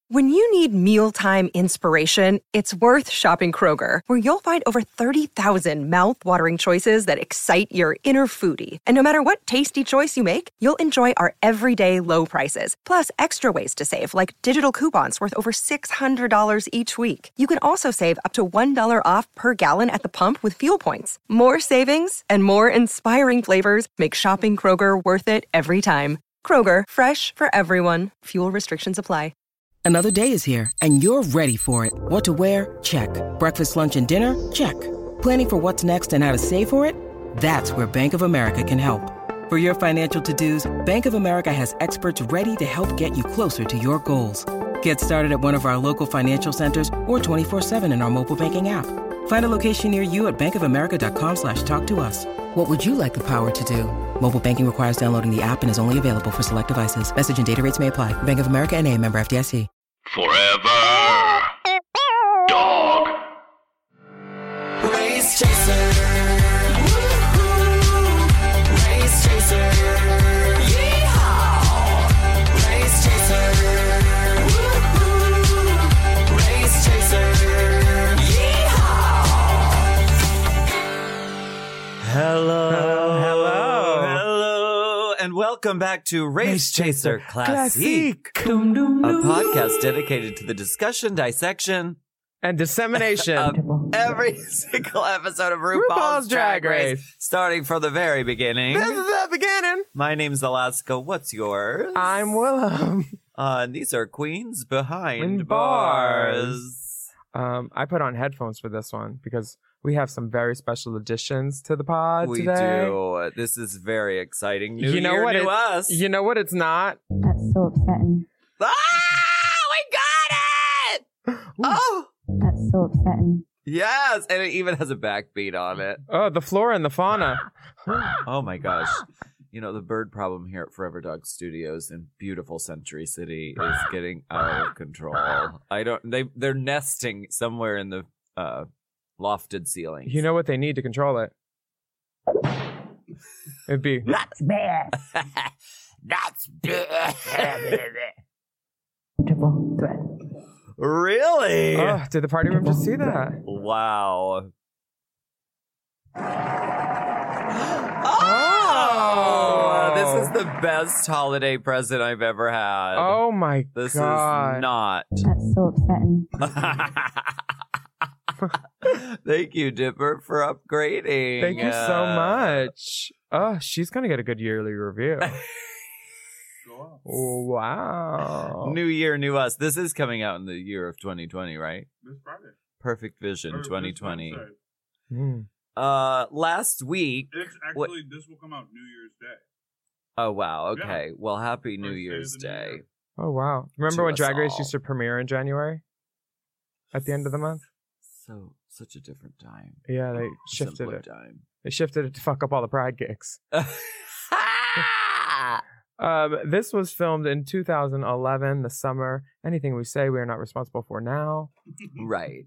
When you need mealtime inspiration, it's worth shopping Kroger, where you'll find over 30,000 mouth-watering choices that excite your inner foodie. And no matter what tasty choice you make, you'll enjoy our everyday low prices, plus extra ways to save, like digital coupons worth over $600 each week. You can also save up to $1 off per gallon at the pump with fuel points. More savings and more inspiring flavors make shopping Kroger worth it every time. Kroger, fresh for everyone. Fuel restrictions apply. Another day is here, and you're ready for it. What to wear? Check. Breakfast, lunch, and dinner? Check. Planning for what's next and how to save for it? That's where Bank of America can help. For your financial to-dos, Bank of America has experts ready to help get you closer to your goals. Get started at one of our local financial centers or 24/7 in our mobile banking app. Find a location near you at bankofamerica.com/talktous. What would you like the power to do? Mobile banking requires downloading the app and is only available for select devices. Message and data rates may apply. Bank of America N.A., member FDIC. Forever Dog. Race Chaser. Woo-hoo. Race Chaser. Yeehaw. Race Chaser. Woo-hoo. Race Chaser. Yeehaw. Hello, and welcome back to Race Chaser Classique, a podcast dedicated to the discussion, dissection, and dissemination of every single episode of RuPaul's Drag Race, starting from the very beginning. This is the beginning. My name's Alaska. What's yours? I'm Willem. And these are Queens Behind In Bars. I put on headphones for this one because we have some very special additions to the pod We today. do. This is very exciting. New You know year, what new it- us. You know what it's not? That's so upsetting. Ah! We got it! Oh! That's so upsetting. Yes! And it even has a backbeat on it. Oh, the flora and the fauna. Oh my gosh. You know, the bird problem here at Forever Dog Studios in beautiful Century City is getting out of control. They're nesting somewhere in the lofted ceilings. You know what they need to control it? It'd be... That's bad. That's bad. Triple threat. Really? Oh, did the party room just see that? Wow. Oh! This is the best holiday present I've ever had. Oh my This God. is not. That's so upsetting. Thank you, Dipper, for upgrading. Thank you so much. Oh, she's going to get a good yearly review. Wow. New year, new us. This is coming out in the year of 2020, right? This Friday. Perfect Vision Or 2020. this Wednesday. Last week. It's actually, this will come out New Year's Day. Oh, wow. Okay. Yeah. Well, happy New First day of Year's the new Day. year. Oh, wow. Remember To when us Drag Race all. used to premiere in January? At the end of the month? Such a different time. Yeah, they shifted Simpler it. time. They shifted it to fuck up all the Pride gigs. This was filmed in 2011, the summer. Anything we say, we are not responsible for now. Right.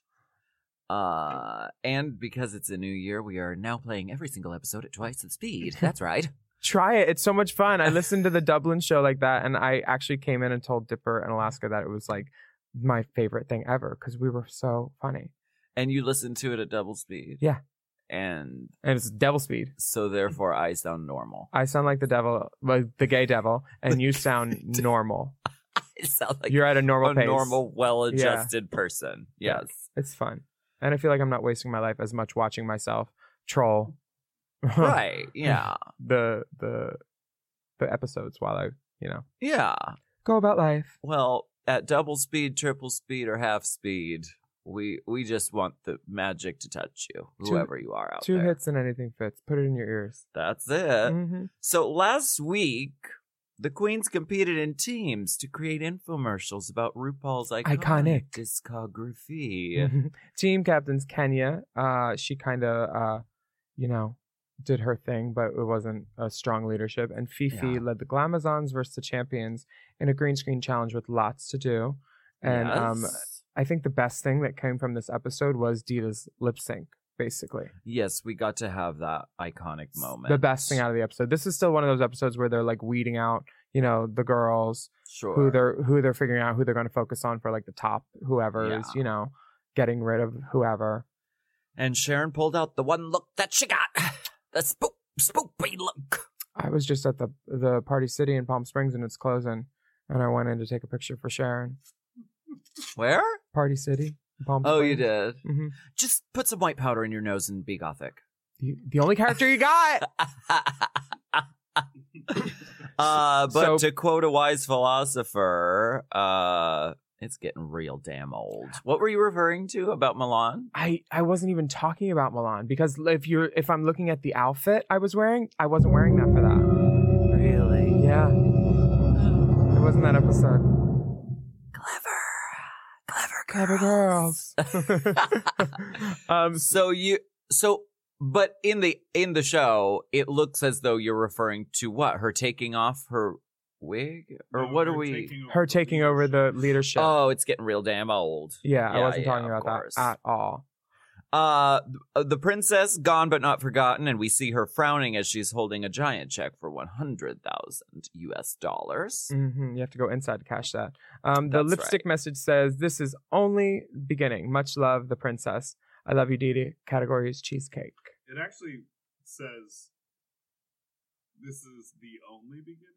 And because it's a new year, we are now playing every single episode at twice the speed. That's right. Try it. It's so much fun. I listened to the Dublin show like that, and I actually came in and told Dipper and Alaska that it was like my favorite thing ever because we were so funny. And you listen to it at double speed. Yeah. And it's devil speed. So therefore, I sound normal. I sound like the devil, like the gay devil, and you sound normal. I sound like you're at a normal pace. normal, well-adjusted person. Yes. It's fun. And I feel like I'm not wasting my life as much watching myself troll. Right. Yeah. the episodes while I, Yeah. go about life. Well, at double speed, triple speed, or half speed, we just want the magic to touch you, whoever you are out Two there. hits and anything fits. Put it in your ears. That's it. Mm-hmm. So last week, the queens competed in teams to create infomercials about RuPaul's iconic discography. Team captains Kenya. She kind of, did her thing, but it wasn't a strong leadership. And Fifi led the Glamazons versus the champions in a green screen challenge with lots to do. And I think the best thing that came from this episode was Dita's lip sync, basically. Yes, we got to have that iconic moment. The best thing out of the episode. This is still one of those episodes where they're like weeding out, the girls, Sure. who they're figuring out who they're going to focus on for like the top whoever is, getting rid of whoever. And Sharon pulled out the one look that she got. The spoopy look. I was just at the Party City in Palm Springs and it's closing. And I went in to take a picture for Sharon. Where? Party City in Palm Springs. Oh, you did? Mm-hmm. Just put some white powder in your nose and be gothic. The only character you got. But to quote a wise philosopher, it's getting real damn old. What were you referring to about Milan? I wasn't even talking about Milan because if I'm looking at the outfit I was wearing, I wasn't wearing that for that. Really? Yeah. It wasn't that episode. Clever girls. But in the show, it looks as though you're referring to what? Her taking off her wig? Or No, what her are we? taking Taking over the leadership. Oh, it's getting real damn old. Yeah, I wasn't talking of about course. that at all. The princess gone but not forgotten, and we see her frowning as she's holding a giant check for $100,000 US. Mm-hmm. You have to go inside to cash that. The That's lipstick message says, "This is only beginning. Much love, the princess. I love you, Dee Dee." Category is cheesecake. It actually says, "This is the only beginning."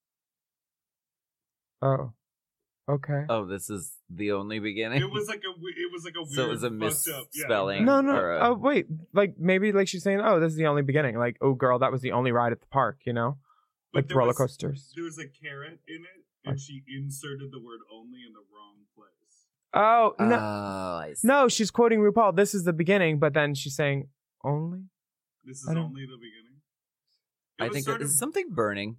Oh, okay. Oh, this is the only beginning. It was like a weird. So it was a fucked up. misspelling. No. Or Oh, wait. Like maybe like she's saying, "Oh, this is the only beginning." Like, "Oh, girl, that was the only ride at the park." But Like there roller was- coasters. There was a carrot in it, and she inserted the word "only" in the wrong place. Oh no, I see. no, she's quoting RuPaul. This is the beginning, but then she's saying only. This is I don't- only the beginning. I think sort there's something burning.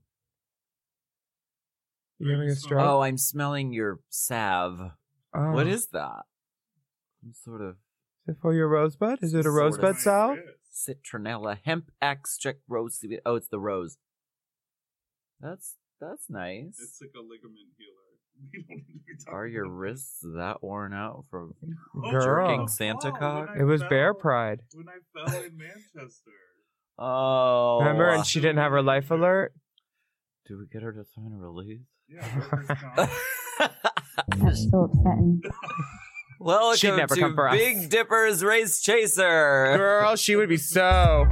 You having a stroke? Oh, I'm smelling your salve. Oh. What is that? Some sort of Is it for your rosebud? Is it a Sort of rosebud salve? citronella hemp extract rose. Oh, it's the rose. That's nice. It's like a ligament healer. We don't need to be talking Are your about wrists that worn out from Oh, Girl. jerking Santa when cock? I It was fell- Bear Pride. When I fell in Manchester. Oh, Remember? And she didn't have her life alert. Do we get her to sign a release? Yeah, workers' comp. That's so upsetting. Welcome She'd never to come for us. Big Dipper's Race Chaser. Girl, she would be so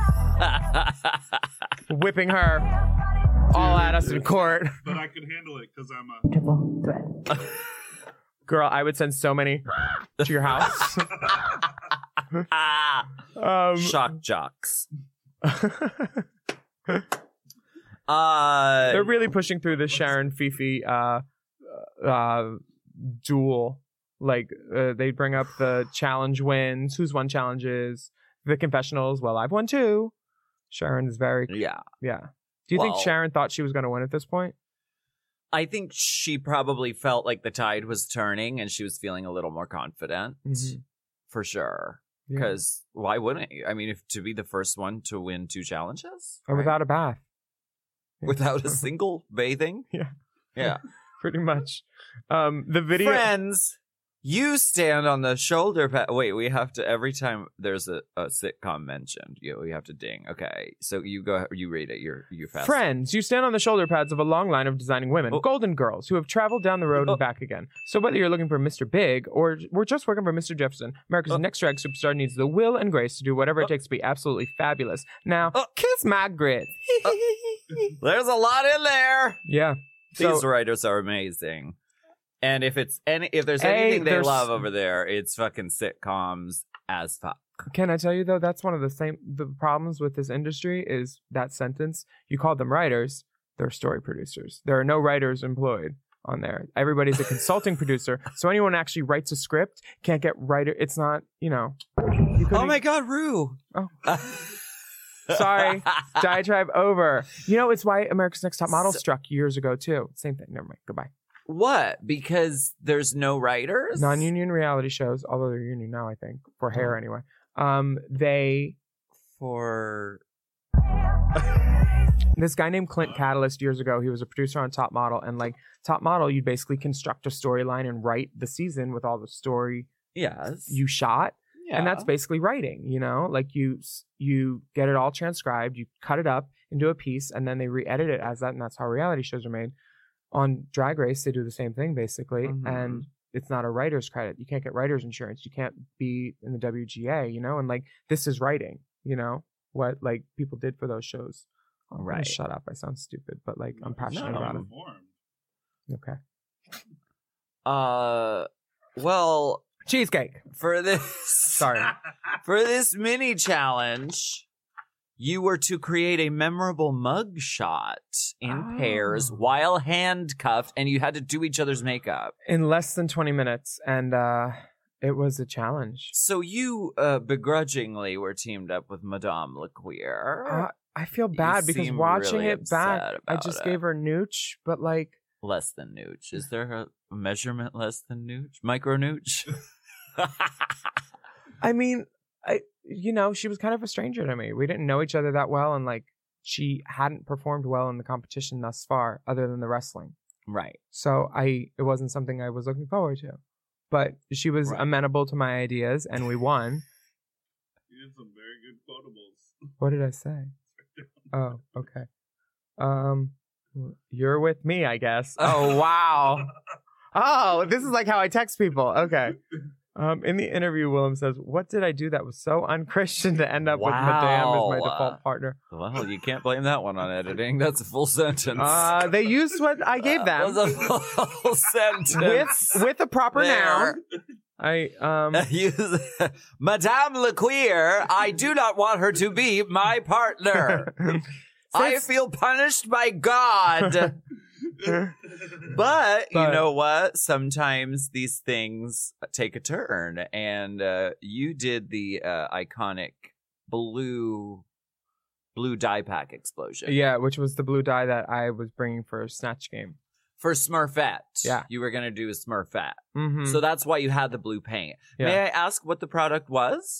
whipping her all at us in court. But I could handle it because I'm a. Triple threat. Girl, I would send so many to your house. Shock jocks. They're really pushing through the Sharon Fifi duel. Like they bring up the challenge wins, who's won challenges, the confessionals. Well, I've won too. Sharon is very Yeah. Do you think Well- Sharon thought she was going to win at this point? I think she probably felt like the tide was turning and she was feeling a little more confident. Mhm. For sure. Yeah. Because why wouldn't you? I mean, if to be the first one to win 2 challenges? Or right? without a bath. Without a single bathing? Yeah. Yeah. Pretty much. The video. Friends, you stand on the shoulder pad. Wait, we have to, every time there's a sitcom mentioned, we have to ding. Okay. So you go, you read it. You're fast. Friends, you stand on the shoulder pads of a long line of designing women, Oh. golden girls, who have traveled down the road and back again. So whether you're looking for Mr. Big or we're just working for Mr. Jefferson, America's next drag superstar needs the will and grace to do whatever it takes to be absolutely fabulous. Now, kiss my grits. There's a lot in there. Yeah. These So, writers are amazing. And if there's anything they there's- love over there, it's fucking sitcoms as fuck. can I tell you though, that's one of the problems with this industry is that sentence. You call them writers, they're story producers. There are no writers employed on there. Everybody's a consulting producer. So anyone who actually writes a script can't get writer. It's not, you couldn't Oh my God, Rue. Oh. Sorry, diatribe over. It's why America's Next Top Model struck years ago too. Same thing. Never mind. Goodbye. What? Because there's no writers? Non-union reality shows, although they're union now, I think, for hair anyway. For This guy named Clint Catalyst years ago, he was a producer on Top Model, and like Top Model, you'd basically construct a storyline and write the season with all the story yes. you shot. Yeah. And that's basically writing, like you get it all transcribed, you cut it up, into a piece, and then they re-edit it as that, and that's how reality shows are made. On Drag Race, they do the same thing basically, and it's not a writer's credit. You can't get writer's insurance. You can't be in the WGA, you know, and like this is writing, you know, what like people did for those shows. I'm gonna Right. shut up. I sound stupid, but like I'm passionate No, about it. informed. Okay. Well, Cheesecake. for this Sorry. for this mini challenge, you were to create a memorable mug shot in pairs while handcuffed, and you had to do each other's makeup. In less than 20 minutes, and it was a challenge. So you begrudgingly were teamed up with Madame LeQueer. I feel bad because seem watching really it back, upset I about just it. gave her nooch, but like, Less than nooch. Is there a measurement less than nooch? Micro nooch? I mean, she was kind of a stranger to me. We didn't know each other that well, and like, she hadn't performed well in the competition thus far, other than the wrestling. Right. So it wasn't something I was looking forward to. But she was Right. amenable to my ideas, and we won. You did some very good quotables. What did I say? Oh, okay. You're with me, I guess. Oh, wow. Oh, this is like how I text people. Okay. In the interview, Willem says, "What did I do that was so unchristian to end up with Madame as my Wow. default partner?" Well, you can't blame that one on editing. That's a full sentence. They used what I gave them That was a full sentence. with a proper There. noun. Use Madame LeQueer, I do not want her to be my partner. I feel punished by God. But you know what? Sometimes these things take a turn, and you did the iconic blue dye pack explosion. Yeah, which was the blue dye that I was bringing for a Snatch Game. For Smurfette. Yeah. You were going to do a Smurfette. Mm-hmm. So that's why you had the blue paint. May I ask what the product was?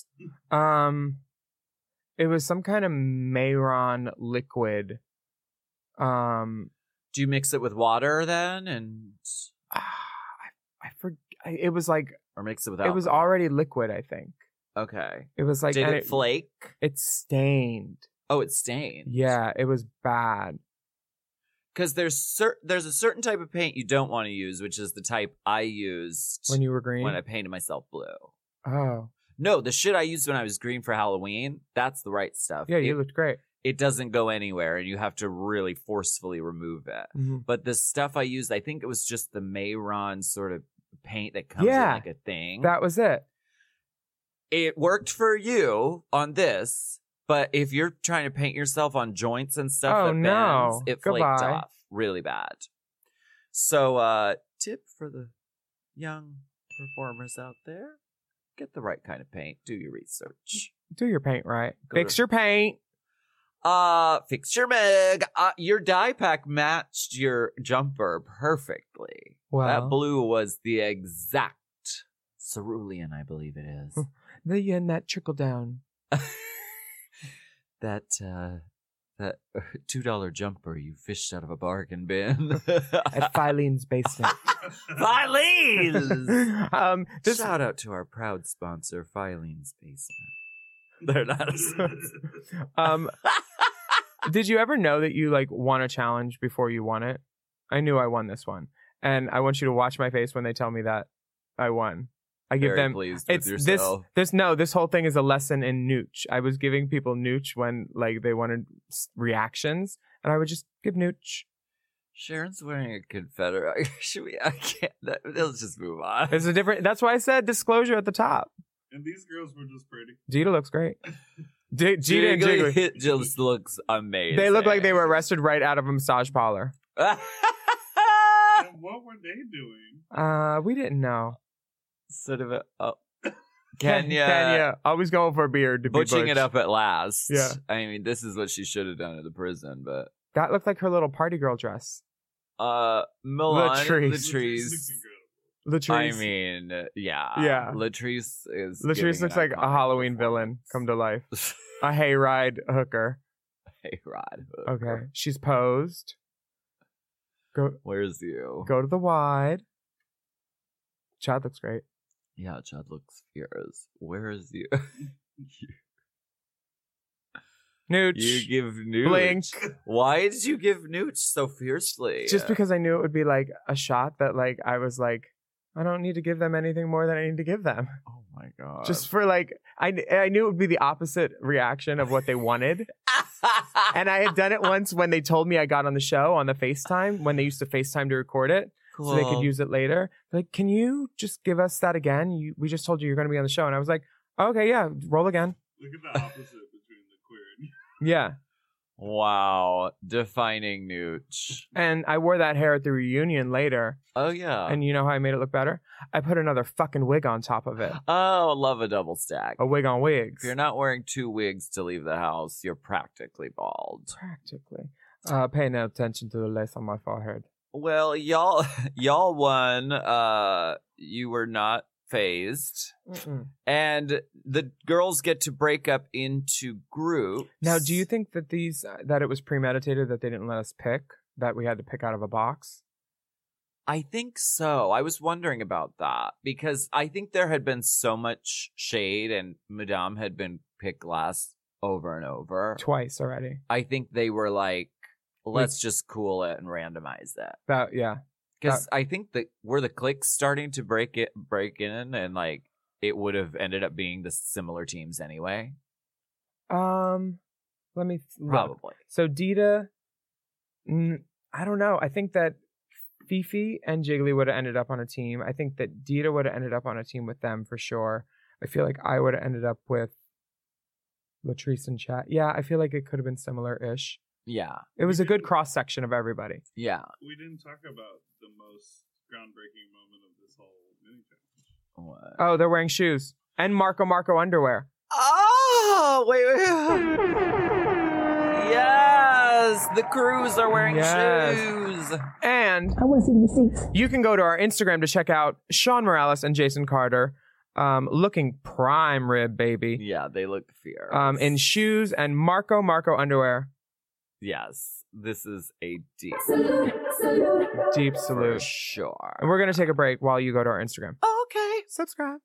It was some kind of Mayron liquid. Do you mix it with water then, and I forget. It was like or mix it with it alcohol? was already liquid. I think Okay. it was like. Did and it flake? It stained. Oh, it's stained. Yeah, it was bad. Because there's a certain type of paint you don't want to use, which is the type I used When you were green. when I painted myself blue. Oh, No, the shit I used when I was green for Halloween, that's the right stuff. yeah, you looked great. It doesn't go anywhere, and you have to really forcefully remove it. Mhm. But the stuff I used, I think it was just the Mayron sort of paint that comes in Yeah, like a thing. That was it. It worked for you on this, but if you're trying to paint yourself on joints and stuff Oh, that no. bends, it flaked Goodbye. off really bad. So, tip for the young performers out there, get the right kind of paint. Do your research. Do your paint right. Go Fix to- your paint. Fix your mug. Your dye pack matched your jumper perfectly. Well. That blue was the exact cerulean, I believe it is. That trickle down. that $2 jumper you fished out of a bargain bin At Filene's basement. Filene's. This Shout out to our proud sponsor, Filene's Basement. They're not a sponsor. Did you ever know that you like won a challenge before you won it? I knew I won this one, and I want you to watch my face when they tell me that I won. I give Very them. pleased with It's yourself. this whole thing is a lesson in nooch. I was giving people nooch when like they wanted reactions, and I would just give nooch. Sharon's wearing a Confederate. Should we? I can't. Let's just move on. It's a different. That's why I said disclosure at the top. And these girls were just pretty. Gita looks great. Gita and Jiggly. It just looks amazing. They look like they were arrested right out of a massage parlor. And what were they doing? We didn't know. Sort of Kenya. Kenya, always going for a beard to be Butching butch. it up at last. Yeah. I mean, this is what she should have done at the prison, but That looked like her little party girl dress. Milan Latrice. Latrice. Latrice. I mean, yeah. Yeah. Latrice is Latrice giving looks an like a iconic Halloween villain performance. come to life. A hayride hooker. Hey, Rod. Okay. She's posed. Where's you? Go to the wide. Chad looks great. Yeah, Chad looks fierce. Where is you? Nooch. You give Nooch. Blink. Why did you give Nooch so fiercely? Just because I knew it would be like a shot that like I was like, I don't need to give them anything more than I need to give them. Oh my god. Just for like, I knew it would be the opposite reaction of what they wanted. And I had done it once when they told me I got on the show on the FaceTime, when they used to FaceTime to record it. So they could use it later. Like, can you just give us that again? We just told you you're going to be on the show. And I was like, okay, yeah, roll again. Look at the opposite between the queer and Yeah. Wow. Defining Nooch. And I wore that hair at the reunion later. Oh, yeah. And you know how I made it look better? I put another fucking wig on top of it. Oh, love a double stack. A wig on wigs. If you're not wearing 2 wigs to leave the house, you're practically bald. Practically. Pay no attention to the lace on my forehead. Well, y'all won. You were not phased. Mm-mm. And the girls get to break up into groups. Now, do you think that that it was premeditated, that they didn't let us pick, that we had to pick out of a box? I think so. I was wondering about that because I think there had been so much shade and Madame had been picked last over and over. Twice already. I think they were like, let's just cool it and randomize it. Yeah. Because I think that were the clicks starting to break in and like it would have ended up being the similar teams anyway. Let me look. Probably. So Dita, I don't know. I think that Fifi and Jiggly would have ended up on a team. I think that Dita would have ended up on a team with them for sure. I feel like I would have ended up with Latrice and Chat. Yeah, I feel like it could have been similar-ish. Yeah. It was a good cross-section of everybody. Yeah. We didn't talk about the most groundbreaking moment of this whole mini challenge. What? Oh, they're wearing shoes. And Marco underwear. Oh, wait. Yes, the crews are wearing shoes. And I want to see the receipts. you can go to our Instagram to check out Sean Morales and Jason Carter looking prime rib, baby. Yeah, they look fierce. In shoes and Marco underwear. Yes, this is a deep Deep for salute. sure. And we're going to take a break while you go to our Instagram. Okay. Subscribe.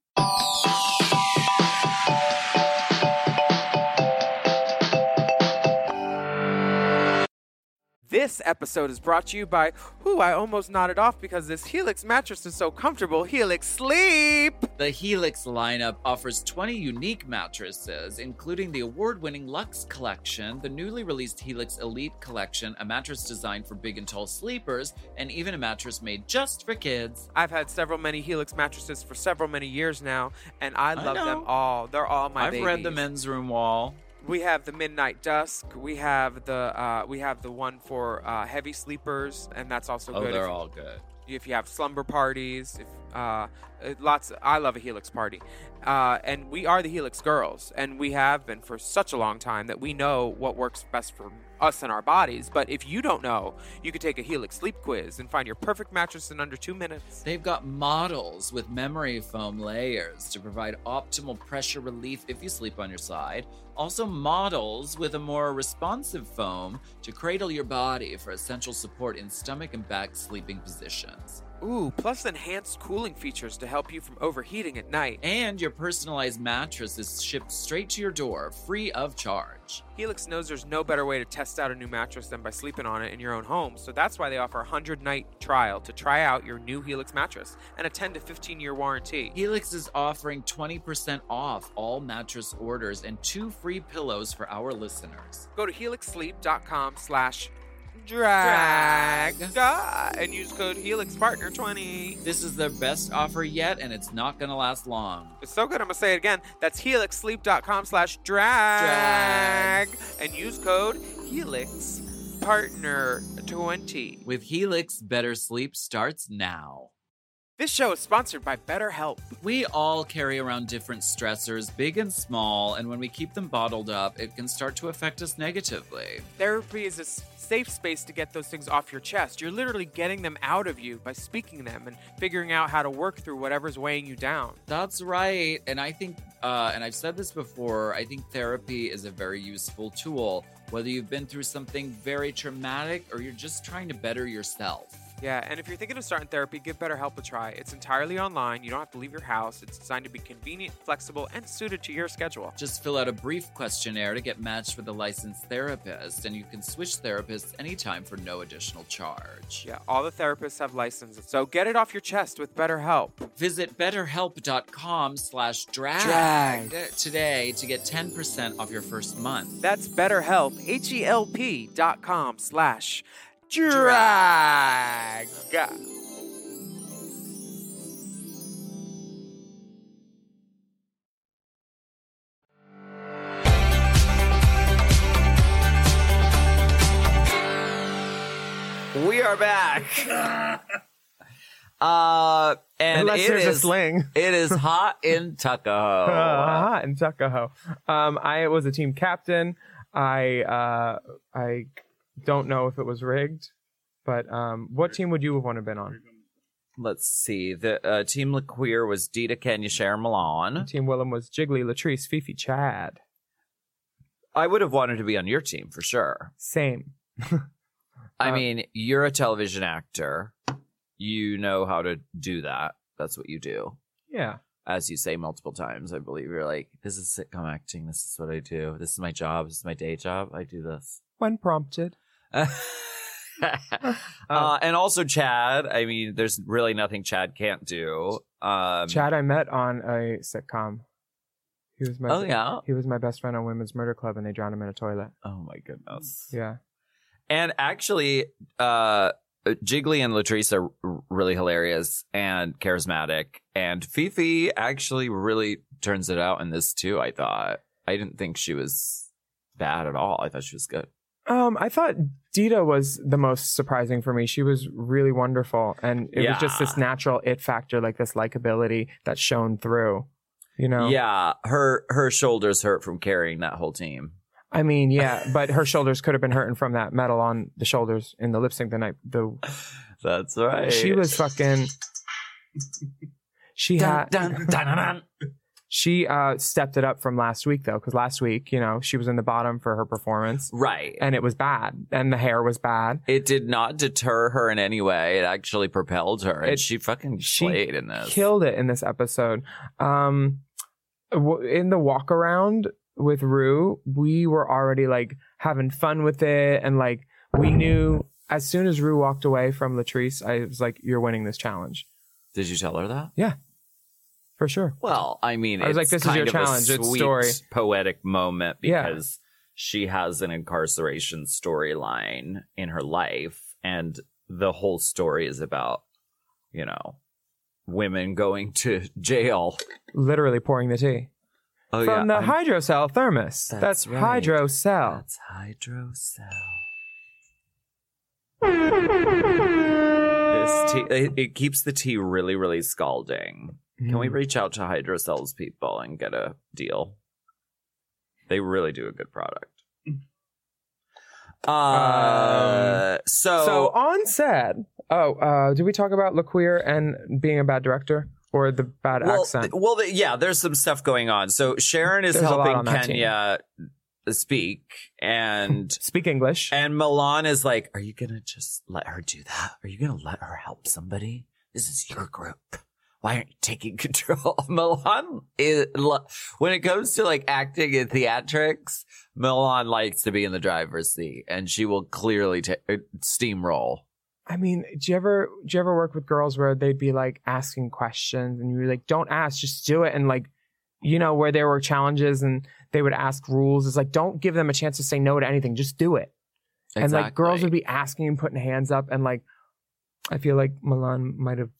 This episode is brought to you by, I almost nodded off because this Helix mattress is so comfortable. Helix Sleep! The Helix lineup offers 20 unique mattresses, including the award-winning Luxe Collection, the newly released Helix Elite Collection, a mattress designed for big and tall sleepers, and even a mattress made just for kids. I've had many Helix mattresses for many years now, and I love know. them all. They're all my babies. I've read the men's room wall. We have the Midnight Dusk. We have the one for heavy sleepers, and that's also good. Oh, they're all good. If you have slumber parties, I love a Helix party, and we are the Helix girls, and we have been for such a long time that we know what works best for us and our bodies. But if you don't know, you could take a Helix sleep quiz and find your perfect mattress in under 2 minutes. They've got models with memory foam layers to provide optimal pressure relief if you sleep on your side. Also models with a more responsive foam to cradle your body for essential support in stomach and back sleeping positions. Ooh, plus enhanced cooling features to help you from overheating at night. And your personalized mattress is shipped straight to your door, free of charge. Helix knows there's no better way to test out a new mattress than by sleeping on it in your own home, so that's why they offer a 100-night trial to try out your new Helix mattress and a 10 to 15-year warranty. Helix is offering 20% off all mattress orders and 2 free pillows for our listeners. Go to helixsleep.com/drag and use code HelixPartner20. This is their best offer yet, and it's not going to last long. It's so good, I'm going to say it again. That's helixsleep.com/drag and use code HelixPartner20. With Helix, better sleep starts now. This show is sponsored by BetterHelp. We all carry around different stressors, big and small, and when we keep them bottled up, it can start to affect us negatively. Therapy is a safe space to get those things off your chest. You're literally getting them out of you by speaking them and figuring out how to work through whatever's weighing you down. That's right. And I think, and I've said this before, I think therapy is a very useful tool, whether you've been through something very traumatic or you're just trying to better yourself. Yeah, and if you're thinking of starting therapy, give BetterHelp a try. It's entirely online. You don't have to leave your house. It's designed to be convenient, flexible, and suited to your schedule. Just fill out a brief questionnaire to get matched with a licensed therapist, and you can switch therapists anytime for no additional charge. Yeah, all the therapists have licenses, so get it off your chest with BetterHelp. Visit betterhelp.com/drag today to get 10% off your first month. That's BetterHelp, HELP.com/drag. We are back. And Unless there's a sling. It is hot in Tuckahoe. Hot in Tuckahoe. I was a team captain. I don't know if it was rigged, but what team would you have wanted to been on? Let's see. The Team LaQueer was Dita, Kenya, Sharon, Milan. Team Willem was Jiggly, Latrice, Fifi, Chad. I would have wanted to be on your team for sure. Same. I mean, you're a television actor. You know how to do that. That's what you do. Yeah. As you say multiple times, I believe you're like, this is sitcom acting. This is what I do. This is my job. This is my day job. I do this. When prompted. And also Chad. I mean, there's really nothing Chad can't do. Chad, I met on a sitcom. He was my He was my best friend on Women's Murder Club, and they drowned him in a toilet. Oh my goodness. Yeah. And actually, Jiggly and Latrice are really hilarious and charismatic. And Fifi actually really turns it out in this too, I thought. I didn't think she was bad at all. I thought she was good. I thought Dita was the most surprising for me. She was really wonderful. And it was just this natural it factor, like this likability that shone through, you know? Yeah. Her shoulders hurt from carrying that whole team. I mean, yeah, but her shoulders could have been hurting from that metal on the shoulders in the lip sync the night. That's right. She was fucking. She had. She stepped it up from last week though, because last week, you know, she was in the bottom for her performance, right? And it was bad, and the hair was bad. It did not deter her in any way. It actually propelled her, and she fucking slayed in this. Killed it in this episode. In the walk around with Rue, we were already like having fun with it, and like we knew as soon as Rue walked away from Latrice, I was like, "You're winning this challenge." Did you tell her that? Yeah, for sure. Well, I mean, I was like, "This is your challenge." It's sweet, story, poetic moment because she has an incarceration storyline in her life, and the whole story is about, you know, women going to jail, literally pouring the tea. Oh, from the Hydrocell thermos. That's right. Hydrocell. That's Hydrocell. This tea, it keeps the tea really, really scalding. Can we reach out to Hydrocell's people and get a deal? They really do a good product. So on set. Did we talk about LaQueer and being a bad director? Or the bad accent? Yeah, there's some stuff going on. So Sharon is helping Kenya speak and speak English. And Milan is like, are you going to just let her do that? Are you going to let her help somebody? This is your group. Why aren't you taking control? Milan is, when it comes to like acting and theatrics, Milan likes to be in the driver's seat, and she will clearly steamroll. I mean, do you ever work with girls where they'd be like asking questions and you're like, don't ask, just do it. And like, you know, where there were challenges and they would ask rules. It's like, don't give them a chance to say no to anything. Just do it. Exactly. And like girls would be asking and putting hands up. And like, I feel like Milan might have,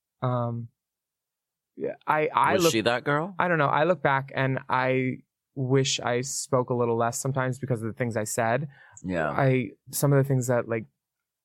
Was she that girl? I don't know. I look back and I wish I spoke a little less sometimes because of the things I said. Yeah. Some of the things that like,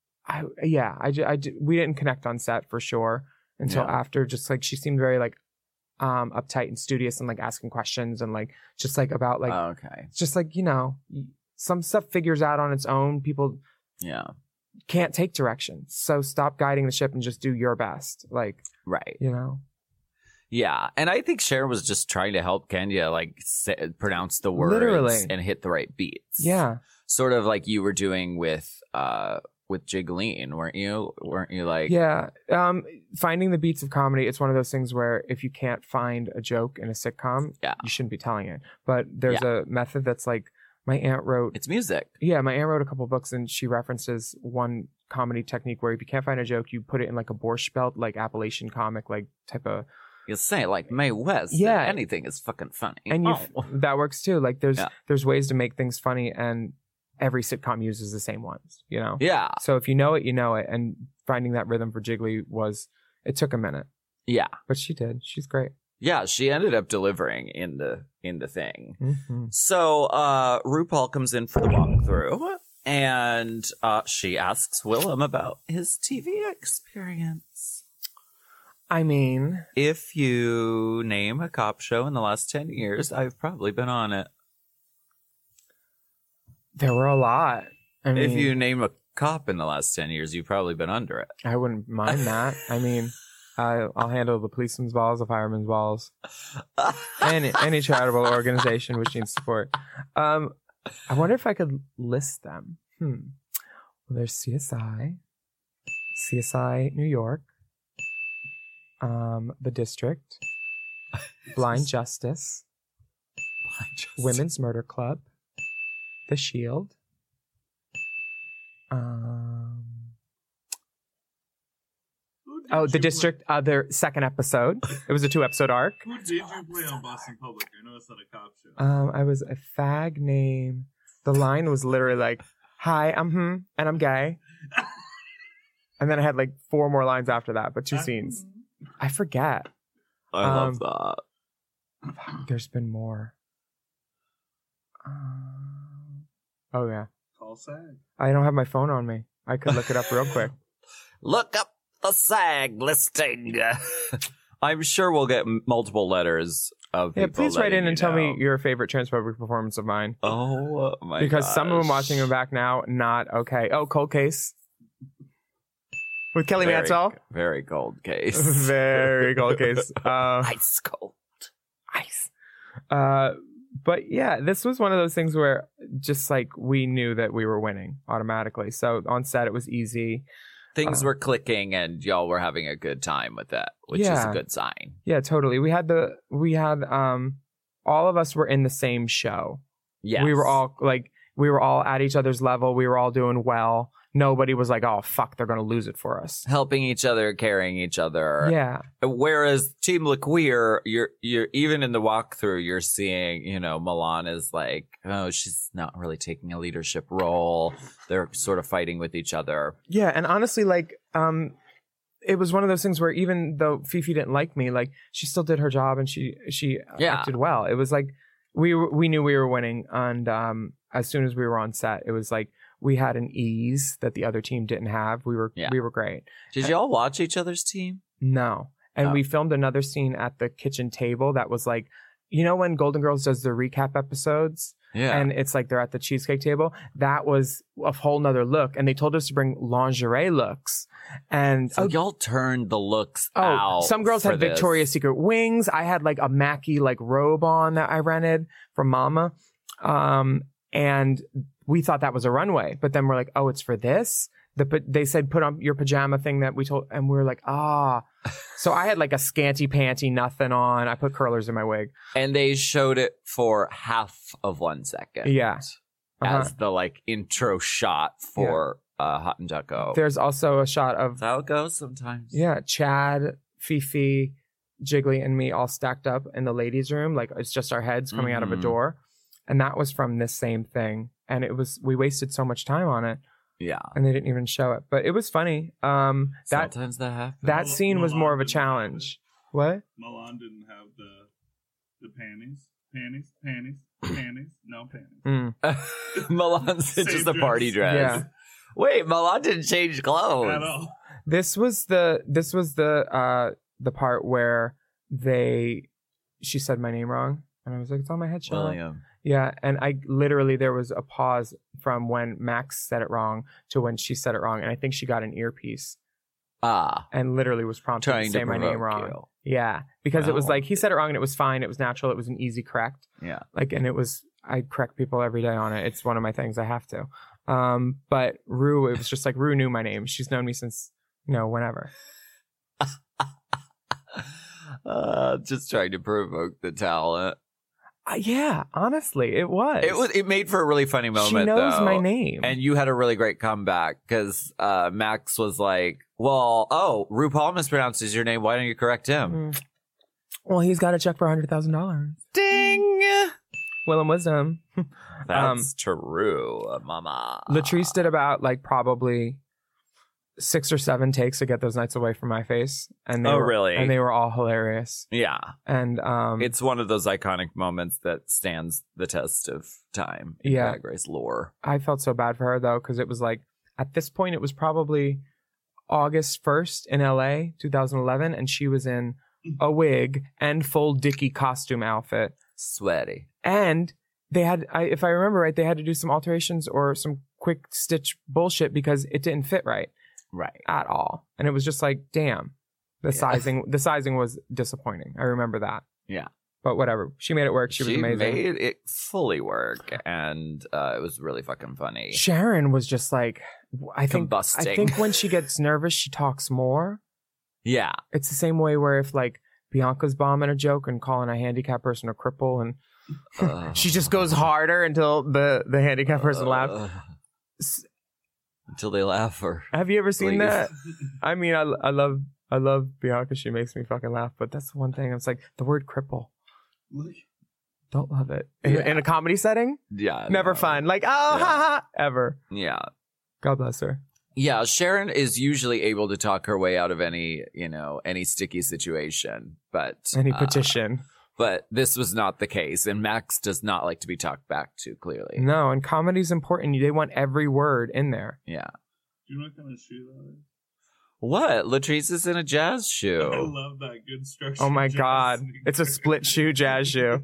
we didn't connect on set for sure until after. Just like she seemed very like uptight and studious and like asking questions and like just like about like just like, you know, some stuff figures out on its own. People can't take direction, so stop guiding the ship and just do your best. Like you know. Yeah, and I think Sharon was just trying to help Kenya like pronounce the words literally and hit the right beats. Yeah, sort of like you were doing with with Jigleen, weren't you? Weren't you like? Yeah. Finding the beats of comedy, it's one of those things where if you can't find a joke in a sitcom, you shouldn't be telling it. But there's a method that's like, my aunt wrote... It's music. Yeah, my aunt wrote a couple books, and she references one comedy technique where if you can't find a joke, you put it in like a Borscht Belt, like Appalachian comic, like type of... You say like Mae West. Yeah. Anything is fucking funny. And that works too. Like there's ways to make things funny, and every sitcom uses the same ones, you know? Yeah. So if you know it, you know it. And finding that rhythm for Jiggly it took a minute. Yeah. But she did. She's great. Yeah, she ended up delivering in the thing. Mm-hmm. So RuPaul comes in for the walkthrough, and she asks Willem about his TV experience. I mean, if you name a cop show in the last 10 years, I've probably been on it. There were a lot. I mean, if you name a cop in the last 10 years, you've probably been under it. I wouldn't mind that. I mean, I'll handle the policeman's balls, the fireman's balls, any charitable organization which needs support. I wonder if I could list them. Well, there's CSI New York, The District, Blind Justice, Women's Murder Club, The Shield, The District, their second episode. It was a 2-episode arc. Who did you play on Boston Public? I know it's not a cop show. I was a fag named. The line was literally like, "Hi, and I'm gay." And then I had like 4 more lines after that, but 2 scenes. I forget. I love that. There's been more. Oh yeah. Call SAG. I don't have my phone on me. I could look it up real quick. Look up the SAG listing. I'm sure we'll get multiple letters of people. Yeah, please write in and tell me know. your favorite transphobic performance of mine. Oh my god! Because some of them watching them back now, not okay. Oh, Cold Case with Kelly Mansell. Very cold case. Very cold case. Ice cold. Ice. But yeah, this was one of those things where just like we knew that we were winning automatically. So on set, it was easy. Things were clicking and y'all were having a good time with that, which is a good sign. Yeah, totally. We had all of us were in the same show. Yes. We were all at each other's level. We were all doing well. Nobody was like, oh, fuck, they're going to lose it for us. Helping each other, carrying each other. Yeah. Whereas Team LaQueer, you're even in the walkthrough, you're seeing, Milan is like, oh, she's not really taking a leadership role. They're sort of fighting with each other. Yeah. And honestly, like, it was one of those things where even though Fifi didn't like me, like, she still did her job and she acted well. It was like, we knew we were winning. And as soon as we were on set, it was like, we had an ease that the other team didn't have. We were great. Did y'all watch each other's team? No. And we filmed another scene at the kitchen table that was like, when Golden Girls does the recap episodes? Yeah. And it's like they're at the cheesecake table. That was a whole nother look. And they told us to bring lingerie looks. And so y'all turned the looks out. Some girls had Victoria's Secret wings. I had like a Mackie like robe on that I rented from Mama. And we thought that was a runway, but then we're like, oh, it's for this? They said, put on your pajama thing that we told, and we were like, So I had like a scanty panty, nothing on. I put curlers in my wig. And they showed it for half of 1 second. Yeah. As the like intro shot for Hot and Ducko. There's also a shot of... That's how it goes sometimes. Yeah. Chad, Fifi, Jiggly, and me all stacked up in the ladies' room. Like it's just our heads coming out of a door. And that was from this same thing. And we wasted so much time on it. Yeah. And they didn't even show it. But it was funny. Sometimes that happens. That scene was more of a challenge. What? Milan didn't have the panties. No panties. Milan's just a party dress. Yeah. Wait, Milan didn't change clothes. At all. This was the part where she said my name wrong. And I was like, it's on my headshot. William. Yeah, and there was a pause from when Max said it wrong to when she said it wrong, and I think she got an earpiece. And literally was prompted to say my name wrong. Yeah, because it was like, he said it wrong and it was fine, it was natural, it was an easy correct. Yeah. Like, and I correct people every day on it. It's one of my things, I have to. But Rue, it was just like Rue knew my name. She's known me since, whenever. Just trying to provoke the talent. Yeah, honestly, it was. It made for a really funny moment. She knows though. my name. And you had a really great comeback because Max was like, well, RuPaul mispronounces your name. Why don't you correct him? Well, he's got a check for $100,000. Ding! Will and wisdom. That's true, mama. Latrice did about probably 6 or 7 takes to get those nights away from my face. And they really? And they were all hilarious. Yeah. And it's one of those iconic moments that stands the test of time in Drag Race lore. I felt so bad for her, though, because it was at this point, it was probably August 1st in LA, 2011, and she was in a wig and full Dickie costume outfit. Sweaty. And they had, if I remember right, they had to do some alterations or some quick stitch bullshit because it didn't fit right. Right. At all. And it was just like, damn. The sizing was disappointing. I remember that. Yeah. But whatever. She made it work. She was amazing. She made it fully work. And it was really fucking funny. Sharon was just like, I think when she gets nervous, she talks more. Yeah. It's the same way where if Bianca's bombing a joke and calling a handicapped person a cripple and she just goes harder until the handicapped person laughs. Until they laugh or have you ever seen leave. that? I mean, I love Bianca. She makes me fucking laugh. But that's the one thing. It's like the word cripple. Don't love it. In a comedy setting? Yeah. Never fun. Ha ha, ever. Yeah. God bless her. Yeah, Sharon is usually able to talk her way out of any sticky situation, but any petition. But this was not the case, and Max does not like to be talked back to, clearly. No, and comedy's important. They want every word in there. Yeah. Do you know what kind of shoe that is? What? Latrice is in a jazz shoe. I love that good structure. Oh my God. It's a split shoe jazz shoe.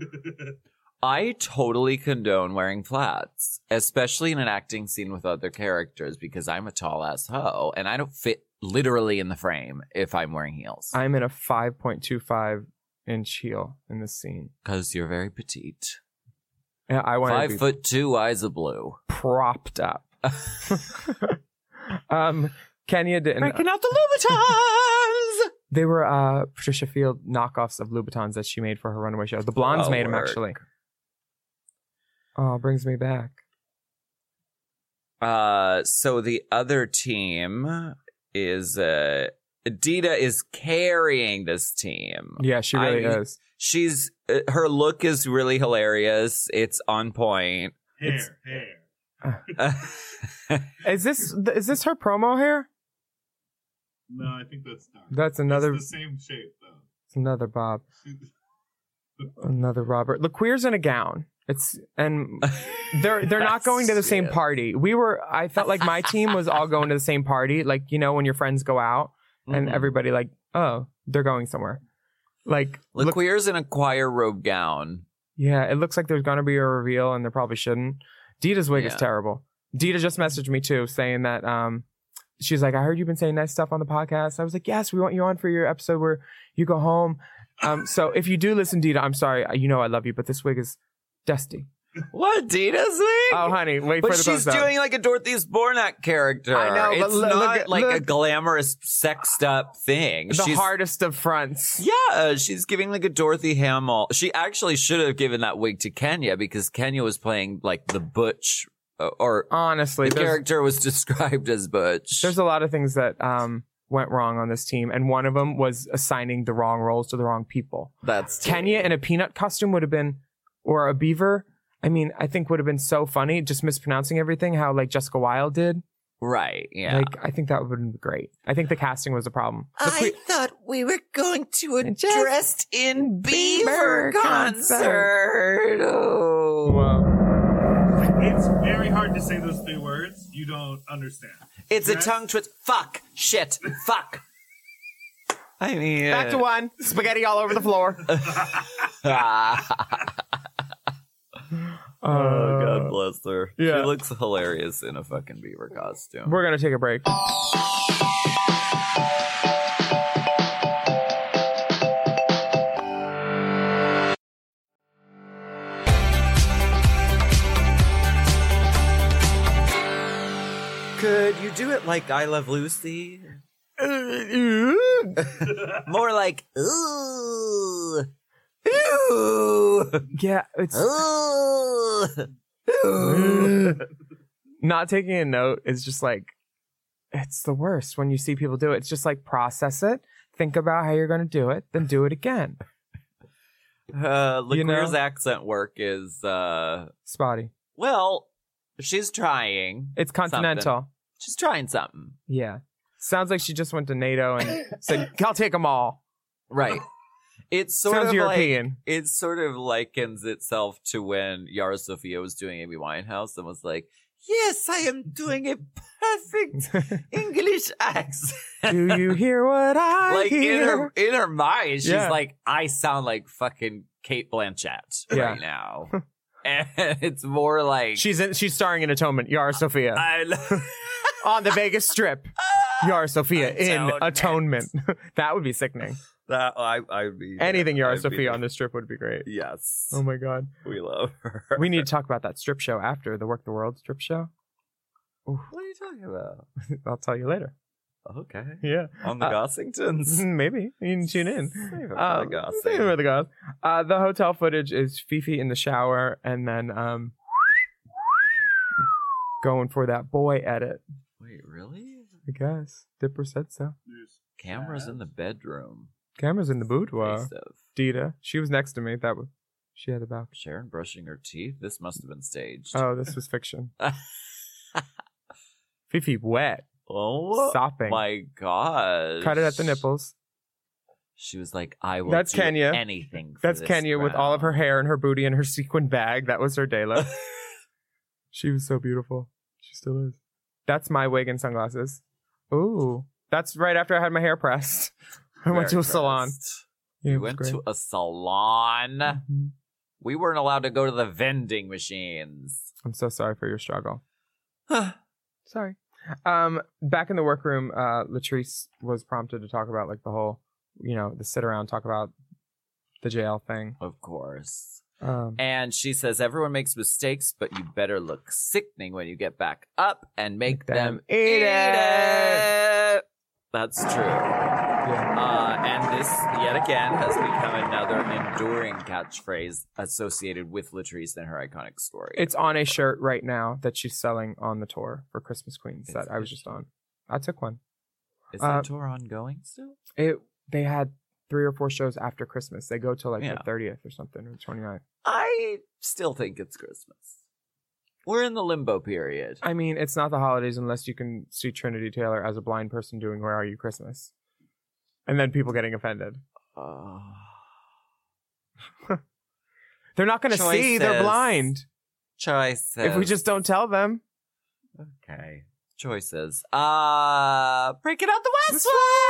I totally condone wearing flats, especially in an acting scene with other characters, because I'm a tall ass hoe, and I don't fit literally in the frame if I'm wearing heels. I'm in a 5.25-inch heel in this scene. Because you're very petite. Yeah, I want 5'2", eyes of blue, propped up. Kenya didn't. Breaking out the Louboutins. They were Patricia Field knockoffs of Louboutins that she made for her runaway show. The Blondes made them actually. Oh, brings me back. So the other team is Dita is carrying this team. Yeah, she really is. She's her look is really hilarious. It's on point. Hair. Is this her promo hair? No, I think that's not. That's another. It's the same shape though. It's another Bob. Another Robert. LaQueer's in a gown. They're not going to the same party. I felt like my team was all going to the same party. Like, when your friends go out and everybody they're going somewhere. Like LaQueer's in a choir robe gown. Yeah, it looks like there's going to be a reveal and there probably shouldn't. Dita's wig is terrible. Dita just messaged me too saying that she's like, I heard you've been saying nice stuff on the podcast. I was like, yes, we want you on for your episode where you go home. So if you do listen, Dita, I'm sorry. I love you, but this wig is dusty. What, Dita's wig? Oh, honey, wait for the she's close-up. doing like a Dorothy Zbornak character. I know, but it's not a glamorous, sexed up thing. She's hardest of fronts. Yeah, she's giving like a Dorothy Hamill. She actually should have given that wig to Kenya because Kenya was playing like the Butch, or honestly, the character was described as Butch. There's a lot of things that went wrong on this team, and one of them was assigning the wrong roles to the wrong people. That's Kenya in a peanut costume would have been, or a beaver. I mean, I think would have been so funny, just mispronouncing everything, how like Jessica Wilde did. Right, yeah. Like, I think that would have been great. I think the casting was a problem. I thought we were going to a Dressed in Beaver concert. Oh. Wow. It's very hard to say those 3 words. You don't understand. It's a tongue twist. Fuck. Shit. Fuck. I mean... Back to 1. Spaghetti all over the floor. Oh, God bless her. Yeah. She looks hilarious in a fucking beaver costume. We're going to take a break. do it like I Love Lucy? More like, ooh. Ooh. Yeah, it's not taking a note is just like, it's the worst when you see people do it. It's just like, process it, think about how you're going to do it, then do it again. LaQueer's accent work is spotty. Well, she's trying. It's continental. Something. She's trying something. Yeah. Sounds like she just went to NATO and said, I'll take them all. Right. It's sort Sounds of European. like, it sort of likens itself to when Yara Sofia was doing Amy Winehouse and was like, yes, I am doing a perfect English accent. Do you hear what I like hear? in her mind, she's Yeah. like, I sound like fucking Kate Blanchett Yeah. right now. And it's more like She's starring in Atonement, Yara Sofia. On the Vegas Strip. Yara Sofia in Atonement. That would be sickening. That I would be Anything Yara I'd be Sofia on the strip would be great. Yes. Oh my God. We love her. We need to talk about that strip show after the Work the World strip show. What are you talking about? I'll tell you later. Okay. Yeah. On the Gossingtons. Maybe. You can tune in. Save it for the Gossing. Save it for the Goss. The hotel footage is Fifi in the shower and then going for that boy edit. Wait, really? I guess. Dipper said so. Cameras in the bedroom. Camera's in the boudoir. Face of Dita. She was next to me. She had the back. Sharon brushing her teeth. This must have been staged. Oh, this was fiction. Fifi wet. Oh Sopping. my gosh. Cut it at the nipples. She was like, I will That's do Kenya. anything for That's this Kenya with all of her crown. hair and her booty and her sequin bag. That was her day look. She was so beautiful. She still is. That's my wig and sunglasses. Ooh. That's right after I had my hair pressed. I went to a salon. Yeah, it You was went great. to a salon. Mhm. We weren't allowed to go to the vending machines. I'm so sorry for your struggle. Sorry. Back in the workroom, Latrice was prompted to talk about like the whole, the sit around, talk about the jail thing. Of course. Um, And she says, everyone makes mistakes, but you better look sickening when you get back up and make them eat it. That's true. And this, yet again, has become another enduring catchphrase associated with Latrice and her iconic story. It's on a shirt right now that she's selling on the tour for Christmas Queens that I was just on. I took one. Is that tour ongoing still? They had 3 or 4 shows after Christmas. They go till like Yeah. the 30th or something, or 29th. I still think it's Christmas. We're in the limbo period. I mean, it's not the holidays unless you can see Trinity Taylor as a blind person doing Where Are You Christmas? And then people getting offended. They're not going to see. They're Choices. blind. Choices. If we just don't tell them. Okay. Choices. Breaking out the Westwood!